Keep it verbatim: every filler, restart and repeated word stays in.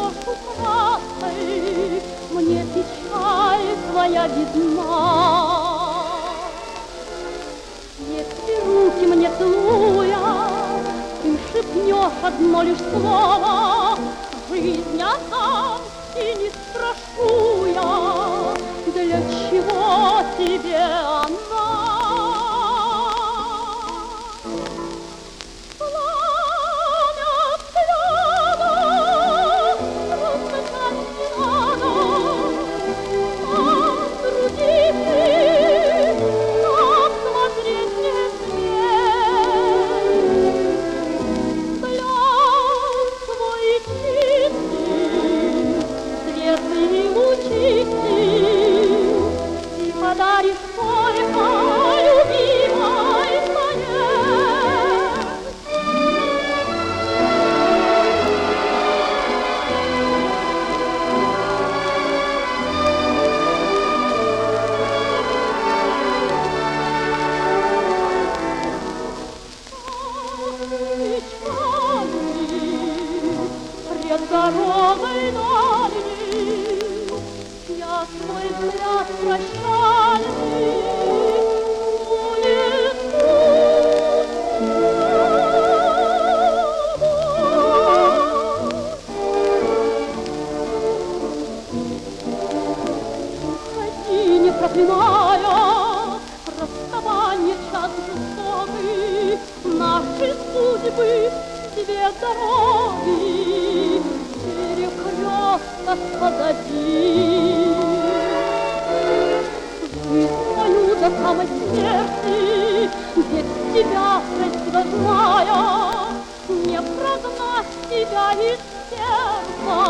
придешь украдкой, мне печаль твоя видна. Если руки мне целуя, ты шепнешь одно лишь слово, жизнь отдам и не спрошу я, для чего тебе она. Подаришь только любимой своей. Пред дорогой дальней я свой взгляд прощальный унесу с собой. Уходи, не проклиная расставание час жестокий, наши судьбы две дороги, перекресток позади. Жизнь свою до самой смерти, без тебя красиво зная, не прогнать тебя из сердца.